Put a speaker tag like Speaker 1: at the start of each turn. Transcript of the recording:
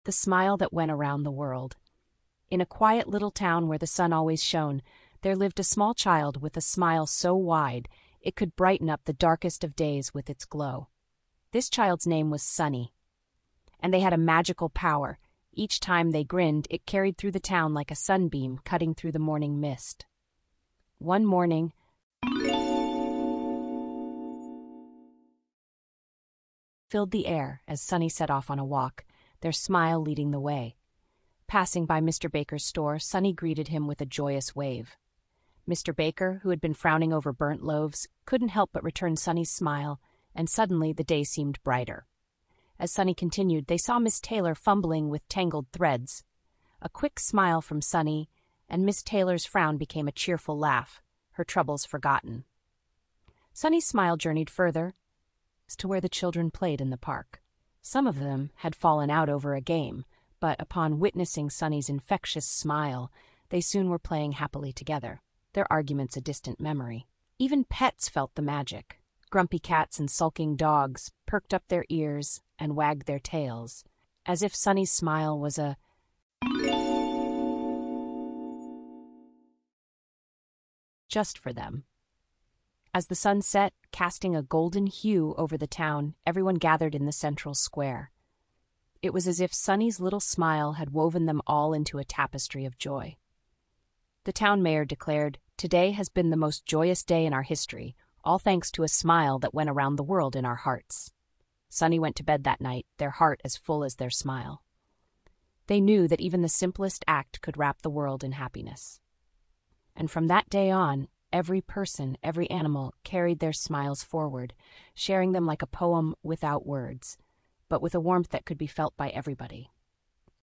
Speaker 1: The smile that went around the world. In a quiet little town where the sun always shone, there lived a small child with a smile so wide it could brighten up the darkest of days with its glow. This child's name was Sunny, and they had a magical power. Each time they grinned, it carried through the town like a sunbeam cutting through the morning mist. One morning, filled the air as Sunny set off on a walk, their smile leading the way. Passing by Mr. Baker's store, Sunny greeted him with a joyous wave. Mr. Baker, who had been frowning over burnt loaves, couldn't help but return Sunny's smile, and suddenly the day seemed brighter. As Sunny continued, they saw Miss Taylor fumbling with tangled threads. A quick smile from Sunny, and Miss Taylor's frown became a cheerful laugh, her troubles forgotten. Sunny's smile journeyed further, to where the children played in the park. Some of them had fallen out over a game, but upon witnessing Sunny's infectious smile, they soon were playing happily together, their arguments a distant memory. Even pets felt the magic. Grumpy cats and sulking dogs perked up their ears and wagged their tails, as if Sunny's smile was a just for them. As the sun set, casting a golden hue over the town, everyone gathered in the central square. It was as if Sunny's little smile had woven them all into a tapestry of joy. The town mayor declared, "Today has been the most joyous day in our history, all thanks to a smile that went around the world in our hearts." Sunny went to bed that night, their heart as full as their smile. They knew that even the simplest act could wrap the world in happiness. And from that day on, every person, every animal carried their smiles forward, sharing them like a poem without words, but with a warmth that could be felt by everybody.